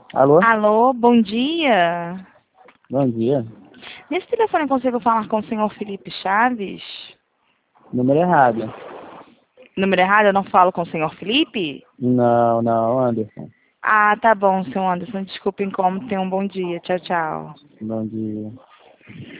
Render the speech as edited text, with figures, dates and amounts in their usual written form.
Alô? Alô, bom dia. Bom dia. Nesse telefone eu consigo falar com o senhor Felipe Chaves? Número errado. Número errado, eu não falo com o senhor Felipe? Não, não, Anderson. Ah, tá bom, senhor Anderson. Desculpe o incômodo. Tenha um bom dia. Tchau, tchau. Bom dia.